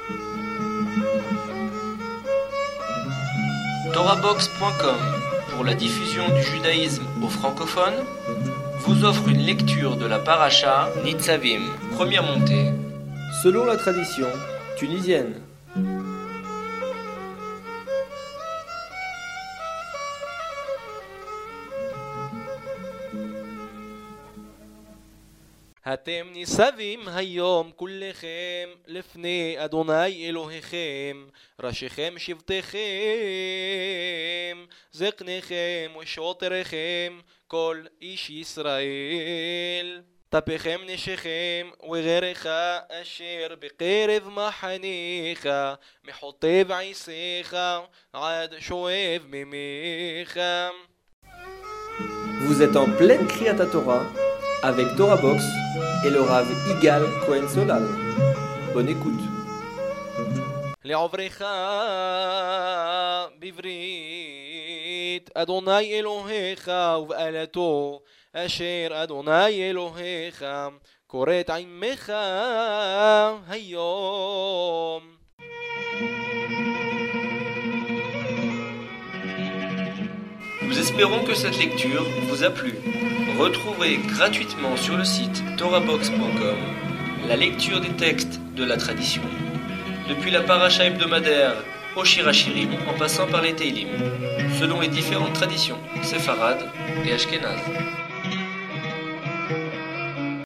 Torahbox.com, pour la diffusion du judaïsme aux francophones, vous offre une lecture de la paracha Nitzavim, première montée, selon la tradition tunisienne. אתם ניצבים היום כולכם לפני אדוני אלוהיכם, ראשיכם שבטיכם, זקניכם ושוטריכם, כל איש ישראל. טפיכם נשיכם וגרך אשר בקרב מחניך, מחוטב עשיך עד שואב ממך. Vous êtes en pleine Kriyat Torah avec Torahbox et le Rav Igal Cohen Solal. Bonne écoute. לעוברך בברית אדוני אלוהיך ובעלתו אשר אדוני אלוהיך כורת עמך היום. Nous espérons que cette lecture vous a plu. Retrouvez gratuitement sur le site torahbox.com la lecture des textes de la tradition, depuis la paracha hebdomadaire au Shir HaShirim en passant par les Teilim, selon les différentes traditions séfarades et ashkénazes.